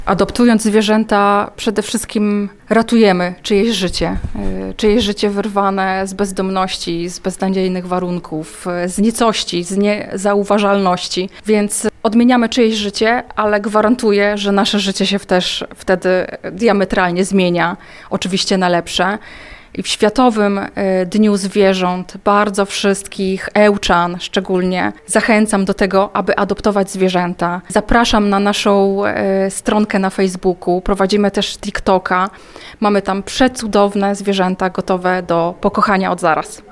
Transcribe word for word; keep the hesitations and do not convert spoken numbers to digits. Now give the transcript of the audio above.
Adoptując zwierzęta, przede wszystkim ratujemy czyjeś życie. Czyjeś życie wyrwane z bezdomności, z beznadziejnych warunków, z nicości, z niezauważalności. Więc odmieniamy czyjeś życie, ale gwarantuję, że nasze życie się też wtedy diametralnie zmienia, oczywiście na lepsze. I w Światowym Dniu Zwierząt bardzo wszystkich Ełczan szczególnie zachęcam do tego, aby adoptować zwierzęta. Zapraszam na naszą stronkę na Facebooku, prowadzimy też TikToka. Mamy tam przecudowne zwierzęta gotowe do pokochania od zaraz.